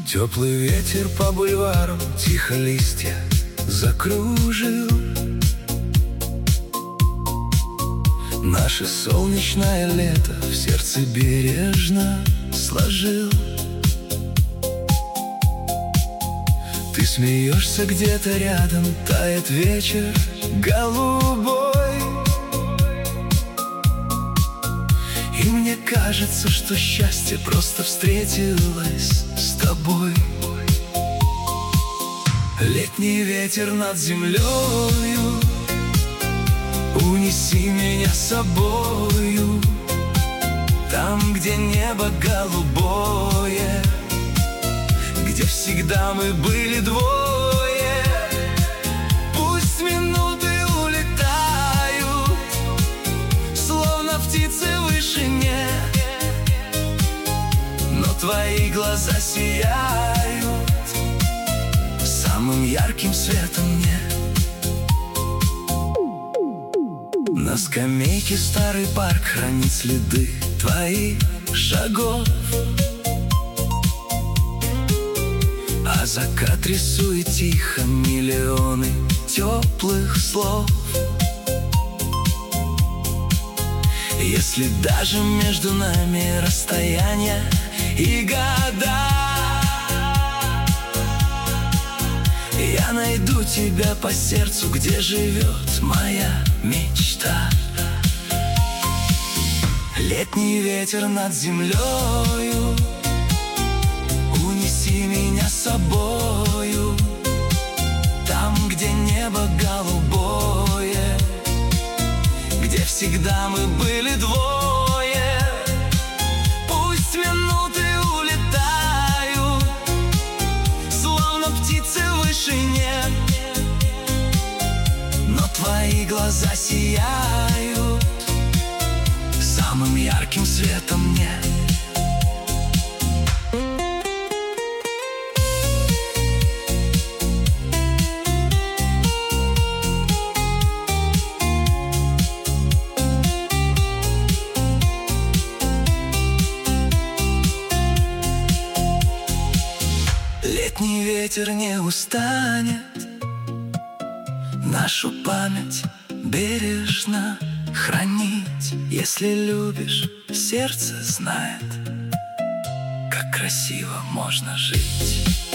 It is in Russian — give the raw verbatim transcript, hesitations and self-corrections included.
Теплый ветер по бульвару тихо листья закружил. Наше солнечное лето в сердце бережно сложил. Ты смеешься где-то рядом, тает вечер голубой. И мне кажется, что счастье просто встретилось с тобой. Летний ветер над землею, унеси меня с собою. Там, где небо голубое, где всегда мы были двое. Пусть минуты улетают, словно птицы в вышине, но твои глаза сияют самым ярким светом мне. На скамейке старый парк хранит следы твоих шагов, а закат рисует тихо миллионы теплых слов. Если даже между нами расстояние и года, я найду тебя по сердцу, где живет моя мечта. Летний ветер над землею, унеси меня с собою. Там, где небо голубое, где всегда мы были двое. Пусть минуты улетают, словно птицы в вышине, но твои глаза сияют самым ярким светом мне. Летний ветер не устанет нашу память бережно хранить. Если любишь, сердце знает, как красиво можно жить.